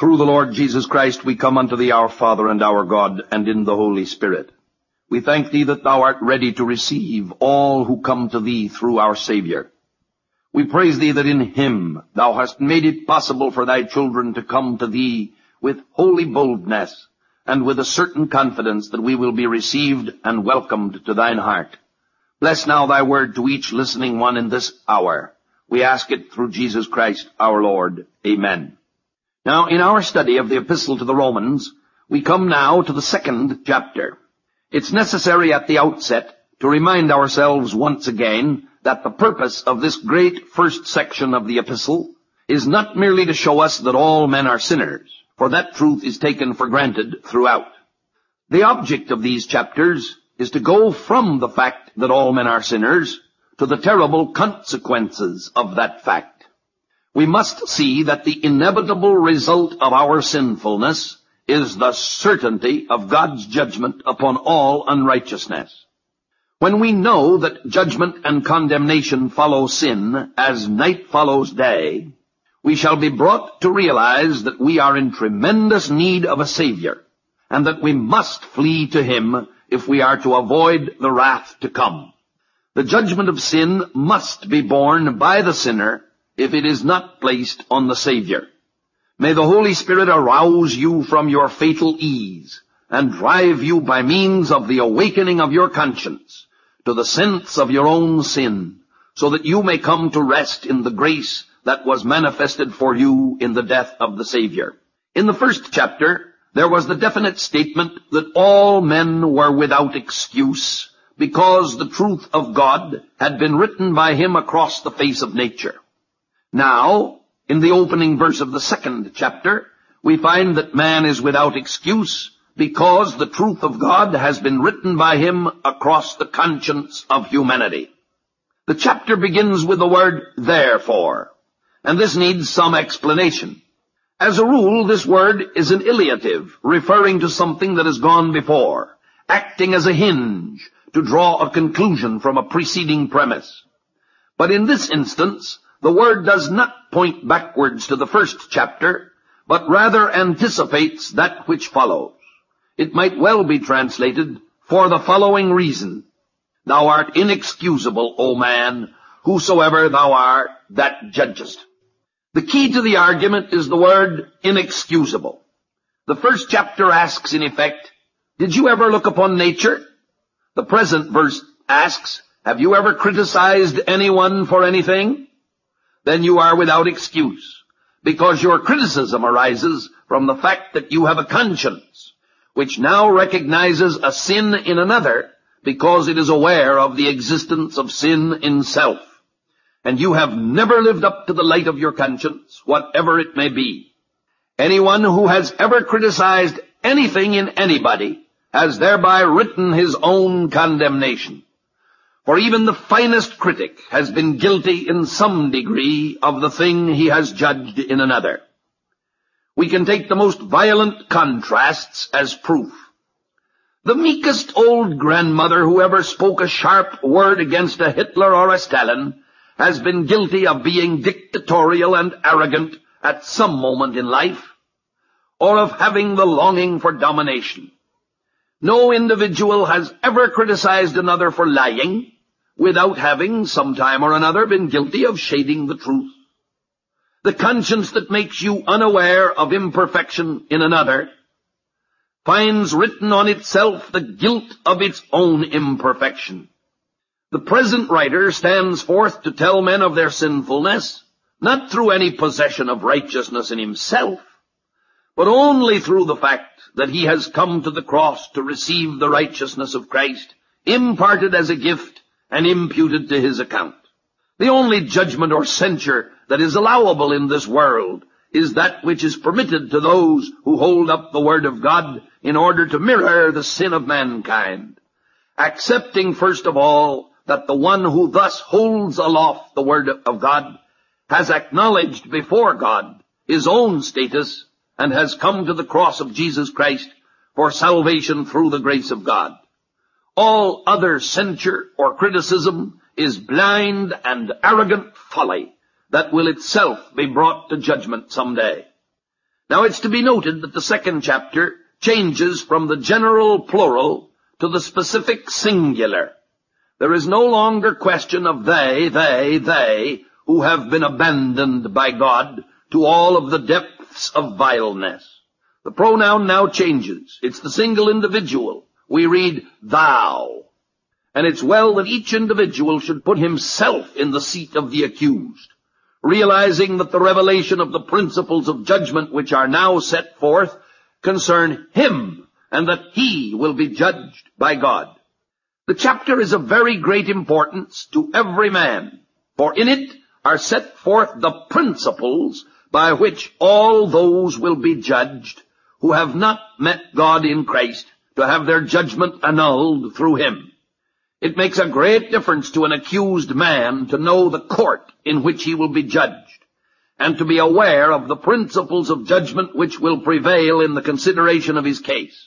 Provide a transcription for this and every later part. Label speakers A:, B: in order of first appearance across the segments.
A: Through the Lord Jesus Christ we come unto thee, our Father and our God, and in the Holy Spirit. We thank thee that thou art ready to receive all who come to thee through our Savior. We praise thee that in him thou hast made it possible for thy children to come to thee with holy boldness and with a certain confidence that we will be received and welcomed to thine heart. Bless now thy word to each listening one in this hour. We ask it through Jesus Christ our Lord. Amen. Now, in our study of the Epistle to the Romans, we come now to the second chapter. It's necessary at the outset to remind ourselves once again that the purpose of this great first section of the epistle is not merely to show us that all men are sinners, for that truth is taken for granted throughout. The object of these chapters is to go from the fact that all men are sinners to the terrible consequences of that fact. We must see that the inevitable result of our sinfulness is the certainty of God's judgment upon all unrighteousness. When we know that judgment and condemnation follow sin as night follows day, we shall be brought to realize that we are in tremendous need of a Savior, and that we must flee to him if we are to avoid the wrath to come. The judgment of sin must be borne by the sinner if it is not placed on the Savior. May the Holy Spirit arouse you from your fatal ease and drive you by means of the awakening of your conscience to the sense of your own sin, so that you may come to rest in the grace that was manifested for you in the death of the Savior. In the first chapter, there was the definite statement that all men were without excuse because the truth of God had been written by him across the face of nature. Now, in the opening verse of the second chapter, we find that man is without excuse because the truth of God has been written by him across the conscience of humanity. The chapter begins with the word therefore, and this needs some explanation. As a rule, this word is an iliative, referring to something that has gone before, acting as a hinge to draw a conclusion from a preceding premise. But in this instance, the word does not point backwards to the first chapter, but rather anticipates that which follows. It might well be translated, for the following reason: thou art inexcusable, O man, whosoever thou art that judgest. The key to the argument is the word inexcusable. The first chapter asks, in effect, did you ever look upon nature? The present verse asks, have you ever criticized anyone for anything? Then you are without excuse, because your criticism arises from the fact that you have a conscience, which now recognizes a sin in another because it is aware of the existence of sin in self. And you have never lived up to the light of your conscience, whatever it may be. Anyone who has ever criticized anything in anybody has thereby written his own condemnation. For even the finest critic has been guilty in some degree of the thing he has judged in another. We can take the most violent contrasts as proof. The meekest old grandmother who ever spoke a sharp word against a Hitler or a Stalin has been guilty of being dictatorial and arrogant at some moment in life, or of having the longing for domination. No individual has ever criticized another for lying without having, sometime or another, been guilty of shading the truth. The conscience that makes you unaware of imperfection in another finds written on itself the guilt of its own imperfection. The present writer stands forth to tell men of their sinfulness, not through any possession of righteousness in himself, but only through the fact that he has come to the cross to receive the righteousness of Christ, imparted as a gift and imputed to his account. The only judgment or censure that is allowable in this world is that which is permitted to those who hold up the Word of God in order to mirror the sin of mankind, accepting first of all that the one who thus holds aloft the Word of God has acknowledged before God his own status and has come to the cross of Jesus Christ for salvation through the grace of God. All other censure or criticism is blind and arrogant folly that will itself be brought to judgment someday. Now it's to be noted that the second chapter changes from the general plural to the specific singular. There is no longer question of they who have been abandoned by God to all of the depths of vileness. The pronoun now changes. It's the single individual. We read thou. And it's well that each individual should put himself in the seat of the accused, realizing that the revelation of the principles of judgment which are now set forth concern him, and that he will be judged by God. The chapter is of very great importance to every man, for in it are set forth the principles by which all those will be judged who have not met God in Christ, to have their judgment annulled through him. It makes a great difference to an accused man to know the court in which he will be judged, and to be aware of the principles of judgment which will prevail in the consideration of his case.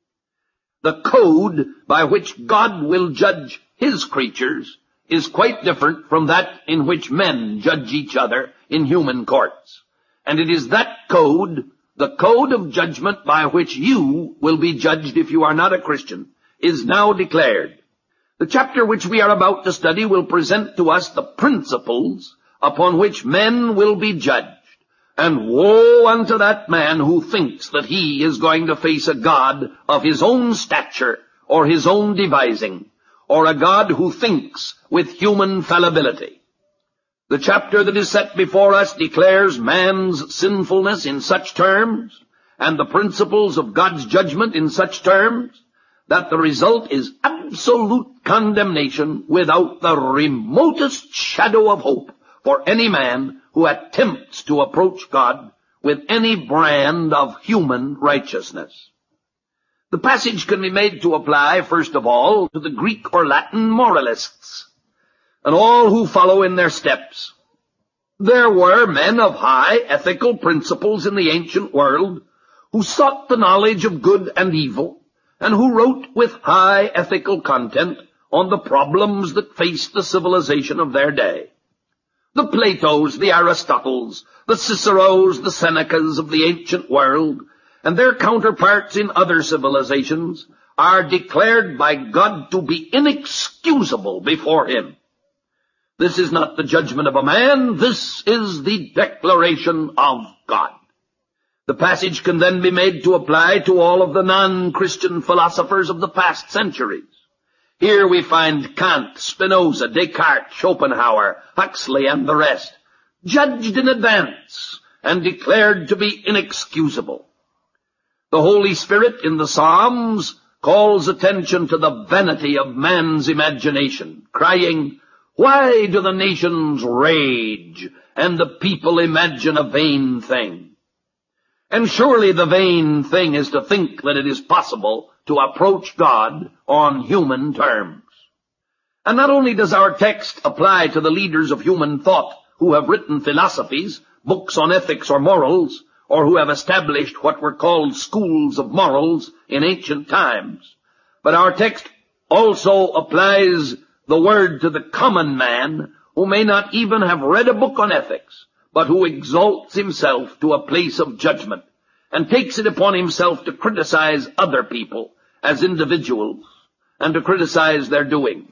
A: The code by which God will judge his creatures is quite different from that in which men judge each other in human courts. And it is that code, the code of judgment by which you will be judged if you are not a Christian, is now declared. The chapter which we are about to study will present to us the principles upon which men will be judged. And woe unto that man who thinks that he is going to face a God of his own stature or his own devising, or a God who thinks with human fallibility. The chapter that is set before us declares man's sinfulness in such terms, and the principles of God's judgment in such terms, that the result is absolute condemnation without the remotest shadow of hope for any man who attempts to approach God with any brand of human righteousness. The passage can be made to apply, first of all, to the Greek or Latin moralists, and all who follow in their steps. There were men of high ethical principles in the ancient world who sought the knowledge of good and evil, and who wrote with high ethical content on the problems that faced the civilization of their day. The Platos, the Aristotles, the Ciceros, the Senecas of the ancient world, and their counterparts in other civilizations are declared by God to be inexcusable before him. This is not the judgment of a man, this is the declaration of God. The passage can then be made to apply to all of the non-Christian philosophers of the past centuries. Here we find Kant, Spinoza, Descartes, Schopenhauer, Huxley, and the rest, judged in advance and declared to be inexcusable. The Holy Spirit in the Psalms calls attention to the vanity of man's imagination, crying, "Why do the nations rage and the people imagine a vain thing?" And surely the vain thing is to think that it is possible to approach God on human terms. And not only does our text apply to the leaders of human thought who have written philosophies, books on ethics or morals, or who have established what were called schools of morals in ancient times, but our text also applies the word to the common man who may not even have read a book on ethics, but who exalts himself to a place of judgment and takes it upon himself to criticize other people as individuals and to criticize their doings.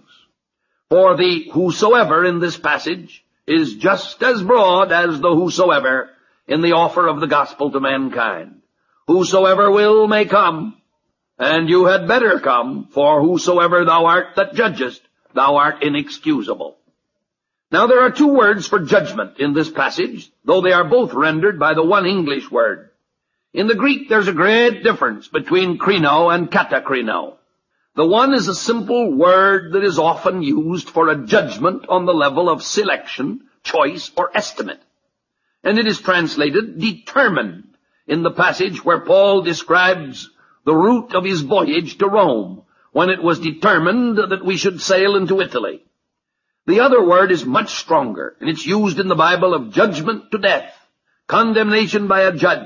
A: For the whosoever in this passage is just as broad as the whosoever in the offer of the gospel to mankind. Whosoever will may come, and you had better come, for whosoever thou art that judgest, thou art inexcusable. Now there are two words for judgment in this passage, though they are both rendered by the one English word. In the Greek there's a great difference between krino and katakrino. The one is a simple word that is often used for a judgment on the level of selection, choice, or estimate. And it is translated determined in the passage where Paul describes the route of his voyage to Rome, when it was determined that we should sail into Italy. The other word is much stronger, and it's used in the Bible of judgment to death, condemnation by a judge,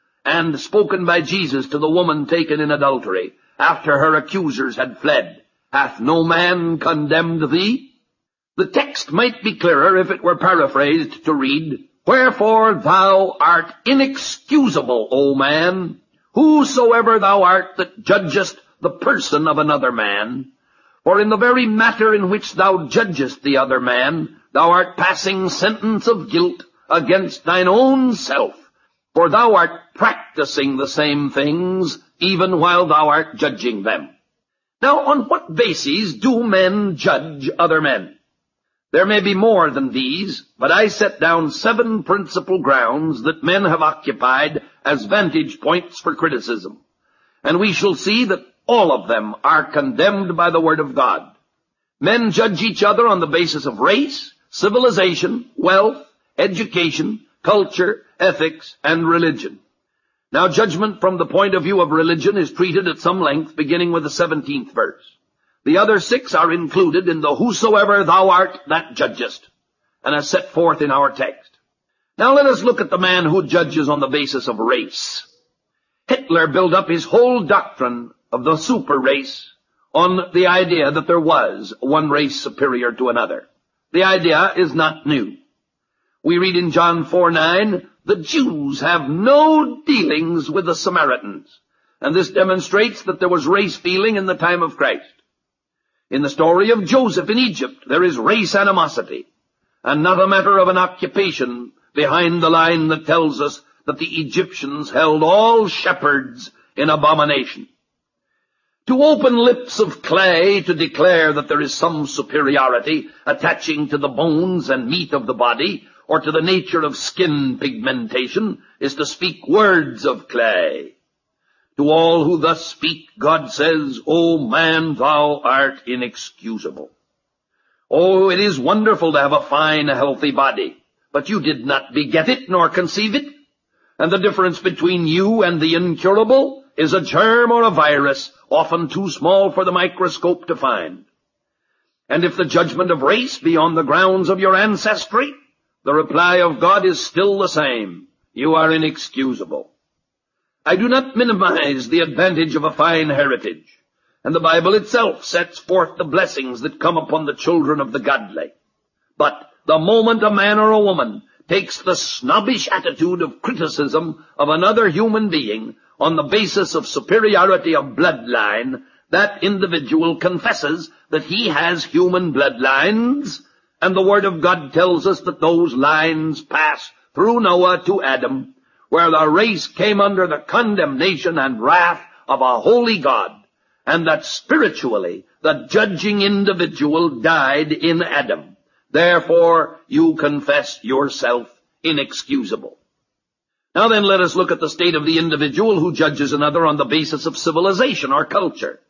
A: and spoken by Jesus to the woman taken in adultery after her accusers had fled. Hath no man condemned thee? The text might be clearer if it were paraphrased to read, Wherefore thou art inexcusable, O man, whosoever thou art that judgest the person of another man. For in the very matter in which thou judgest the other man, thou art passing sentence of guilt against thine own self, for thou art practicing the same things, even while thou art judging them. Now, on what bases do men judge other men? There may be more than these, but I set down 7 principal grounds that men have occupied as vantage points for criticism, and we shall see that all of them are condemned by the Word of God. Men judge each other on the basis of race, civilization, wealth, education, culture, ethics, and religion. Now, judgment from the point of view of religion is treated at some length, beginning with the 17th verse. The other 6 are included in the whosoever thou art that judgest, and are set forth in our text. Now let us look at the man who judges on the basis of race. Hitler built up his whole doctrine of the super race on the idea that there was one race superior to another. The idea is not new. We read in John 4:9, the Jews have no dealings with the Samaritans, and this demonstrates that there was race feeling in the time of Christ. In the story of Joseph in Egypt, there is race animosity, and not a matter of an occupation behind the line that tells us that the Egyptians held all shepherds in abomination. To open lips of clay to declare that there is some superiority attaching to the bones and meat of the body, or to the nature of skin pigmentation, is to speak words of clay. To all who thus speak, God says, O man, thou art inexcusable. Oh, it is wonderful to have a fine, healthy body, but you did not beget it nor conceive it. And the difference between you and the incurable is a germ or a virus, often too small for the microscope to find. And if the judgment of race be on the grounds of your ancestry, the reply of God is still the same. You are inexcusable. I do not minimize the advantage of a fine heritage, and the Bible itself sets forth the blessings that come upon the children of the godly. But the moment a man or a woman takes the snobbish attitude of criticism of another human being on the basis of superiority of bloodline, that individual confesses that he has human bloodlines, and the Word of God tells us that those lines pass through Noah to Adam, where the race came under the condemnation and wrath of a holy God, and that spiritually the judging individual died in Adam. Therefore, you confess yourself inexcusable. Now then, let us look at the state of the individual who judges another on the basis of civilization or culture.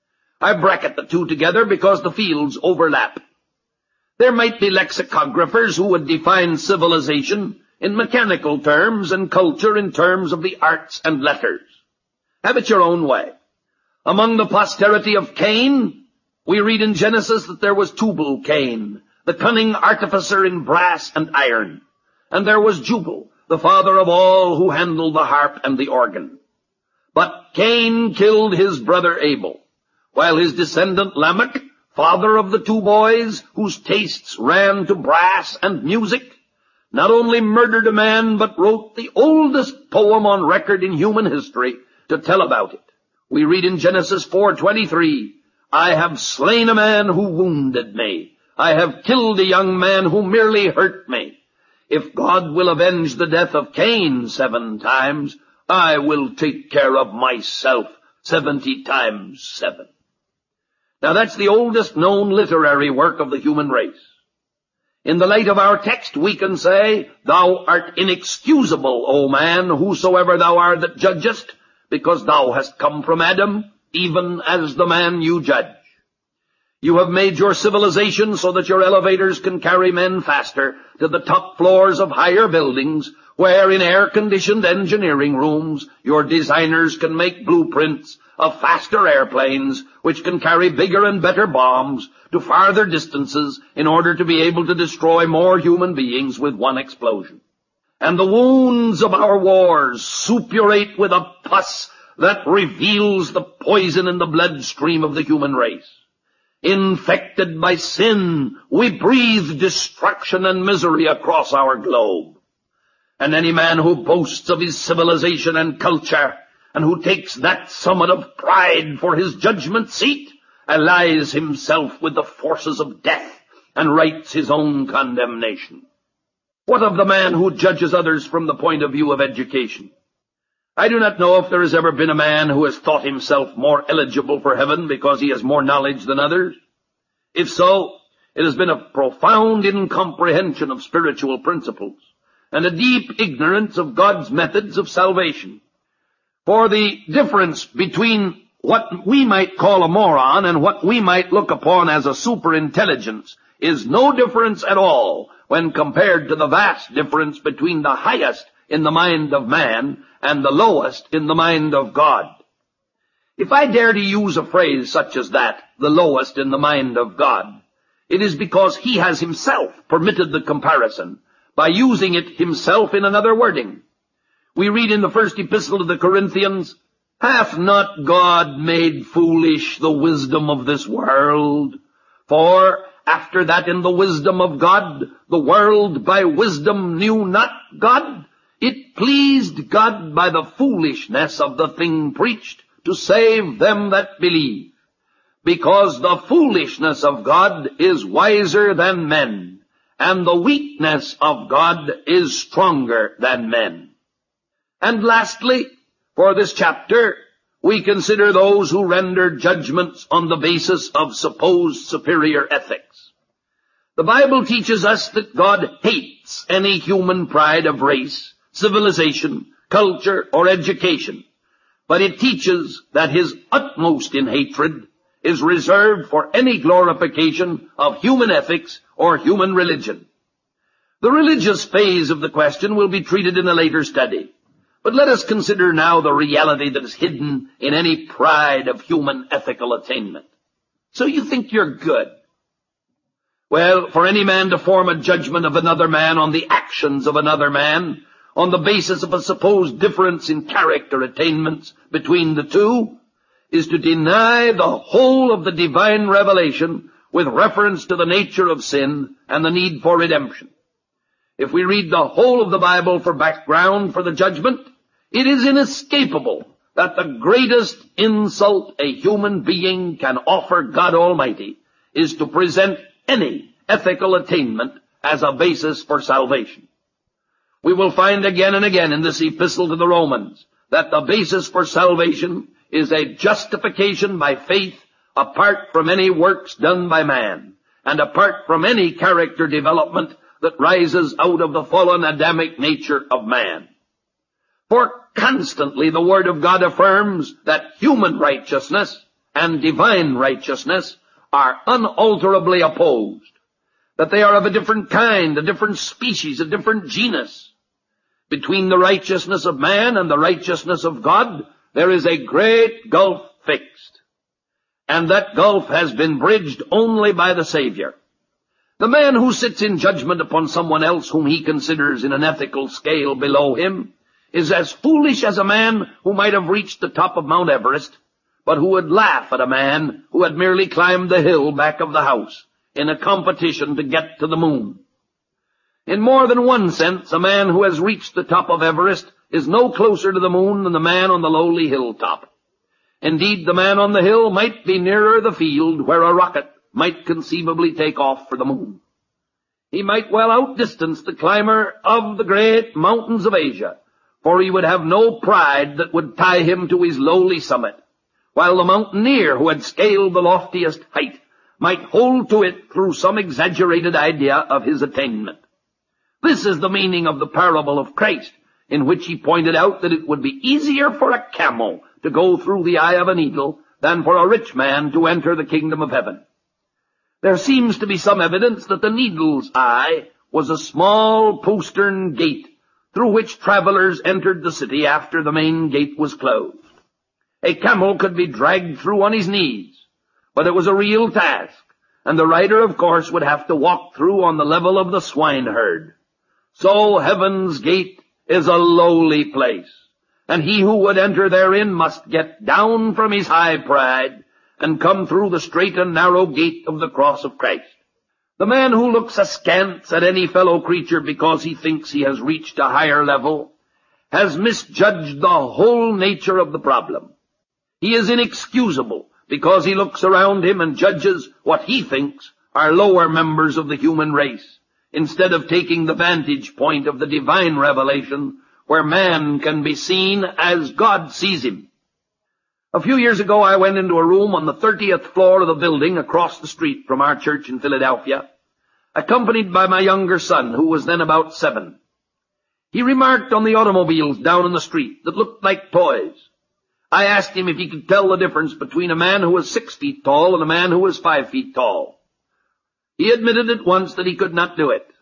A: I bracket the two together because the fields overlap. There might be lexicographers who would define civilization in mechanical terms and culture in terms of the arts and letters. Have it your own way. Among the posterity of Cain, we read in Genesis that there was Tubal-Cain, the cunning artificer in brass and iron, and there was Jubal, the father of all who handled the harp and the organ. But Cain killed his brother Abel, while his descendant Lamech, father of the 2 boys whose tastes ran to brass and music, not only murdered a man, but wrote the oldest poem on record in human history to tell about it. We read in Genesis 4:23, I have slain a man who wounded me. I have killed a young man who merely hurt me. If God will avenge the death of Cain 7 times, I will take care of myself 70 times 7. Now that's the oldest known literary work of the human race. In the light of our text, we can say, Thou art inexcusable, O man, whosoever thou art that judgest, because thou hast come from Adam, even as the man you judge. You have made your civilization so that your elevators can carry men faster to the top floors of higher buildings, where in air-conditioned engineering rooms your designers can make blueprints of faster airplanes which can carry bigger and better bombs to farther distances in order to be able to destroy more human beings with one explosion. And the wounds of our wars suppurate with a pus that reveals the poison in the bloodstream of the human race. Infected by sin, we breathe destruction and misery across our globe. And any man who boasts of his civilization and culture, and who takes that summit of pride for his judgment seat, allies himself with the forces of death and writes his own condemnation. What of the man who judges others from the point of view of education? I do not know if there has ever been a man who has thought himself more eligible for heaven because he has more knowledge than others. If so, it has been a profound incomprehension of spiritual principles and a deep ignorance of God's methods of salvation. For the difference between what we might call a moron and what we might look upon as a superintelligence is no difference at all when compared to the vast difference between the highest in the mind of man and the lowest in the mind of God. If I dare to use a phrase such as that, the lowest in the mind of God, it is because he has himself permitted the comparison by using it himself in another wording. We read in the first epistle to the Corinthians, "Hath not God made foolish the wisdom of this world? For after that in the wisdom of God, the world by wisdom knew not God. It pleased God by the foolishness of the thing preached to save them that believe. Because the foolishness of God is wiser than men, and the weakness of God is stronger than men." And lastly, for this chapter, we consider those who render judgments on the basis of supposed superior ethics. The Bible teaches us that God hates any human pride of race, civilization, culture, or education, but it teaches that his utmost in hatred is reserved for any glorification of human ethics or human religion. The religious phase of the question will be treated in a later study. But let us consider now the reality that is hidden in any pride of human ethical attainment. So you think you're good. Well, for any man to form a judgment of another man on the actions of another man, on the basis of a supposed difference in character attainments between the two, is to deny the whole of the divine revelation with reference to the nature of sin and the need for redemption. If we read the whole of the Bible for background for the judgment, it is inescapable that the greatest insult a human being can offer God Almighty is to present any ethical attainment as a basis for salvation. We will find again and again in this epistle to the Romans that the basis for salvation is a justification by faith apart from any works done by man, and apart from any character development that rises out of the fallen Adamic nature of man. For constantly the Word of God affirms that human righteousness and divine righteousness are unalterably opposed, that they are of a different kind, a different species, a different genus. Between the righteousness of man and the righteousness of God, there is a great gulf fixed, and that gulf has been bridged only by the Savior. The man who sits in judgment upon someone else whom he considers in an ethical scale below him is as foolish as a man who might have reached the top of Mount Everest, but who would laugh at a man who had merely climbed the hill back of the house in a competition to get to the moon. In more than one sense, a man who has reached the top of Everest is no closer to the moon than the man on the lowly hilltop. Indeed, the man on the hill might be nearer the field where a rocket might conceivably take off for the moon. He might well outdistance the climber of the great mountains of Asia, for he would have no pride that would tie him to his lowly summit, while the mountaineer who had scaled the loftiest height might hold to it through some exaggerated idea of his attainment. This is the meaning of the parable of Christ, in which he pointed out that it would be easier for a camel to go through the eye of a needle than for a rich man to enter the kingdom of heaven. There seems to be some evidence that the needle's eye was a small postern gate through which travelers entered the city after the main gate was closed. A camel could be dragged through on his knees, but it was a real task, and the rider, of course, would have to walk through on the level of the swineherd. So heaven's gate is a lowly place, and he who would enter therein must get down from his high pride and come through the straight and narrow gate of the cross of Christ. The man who looks askance at any fellow creature because he thinks he has reached a higher level has misjudged the whole nature of the problem. He is inexcusable because he looks around him and judges what he thinks are lower members of the human race, instead of taking the vantage point of the divine revelation where man can be seen as God sees him. A few years ago, I went into a room on the 30th floor of the building across the street from our church in Philadelphia, accompanied by my younger son, who was then about 7. He remarked on the automobiles down in the street that looked like toys. I asked him if he could tell the difference between a man who was 6 feet tall and a man who was 5 feet tall. He admitted at once that he could not do it.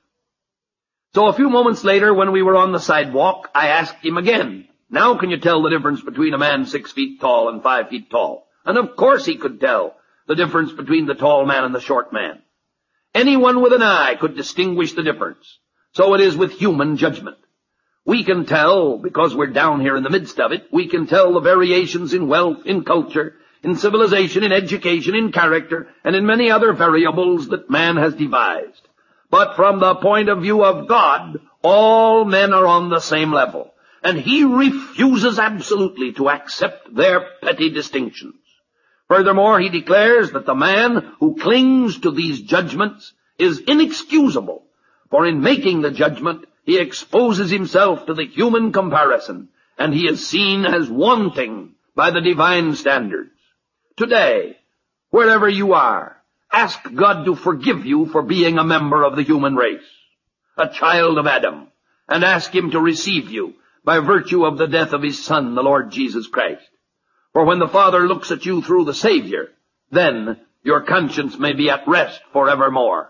A: So a few moments later, when we were on the sidewalk, I asked him again, "Now can you tell the difference between a man 6 feet tall and 5 feet tall?" And of course he could tell the difference between the tall man and the short man. Anyone with an eye could distinguish the difference. So it is with human judgment. We can tell, because we're down here in the midst of it, we can tell the variations in wealth, in culture, in civilization, in education, in character, and in many other variables that man has devised. But from the point of view of God, all men are on the same level, and he refuses absolutely to accept their petty distinctions. Furthermore, he declares that the man who clings to these judgments is inexcusable, for in making the judgment, he exposes himself to the human comparison, and he is seen as wanting by the divine standards. Today, wherever you are, ask God to forgive you for being a member of the human race, a child of Adam, and ask him to receive you by virtue of the death of his Son, the Lord Jesus Christ. For when the Father looks at you through the Savior, then your conscience may be at rest forevermore.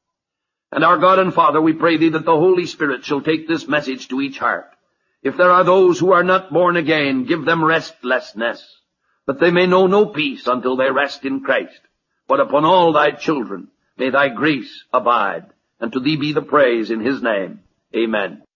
A: And our God and Father, we pray thee that the Holy Spirit shall take this message to each heart. If there are those who are not born again, give them restlessness, that they may know no peace until they rest in Christ. But upon all thy children may thy grace abide, and to thee be the praise in his name. Amen.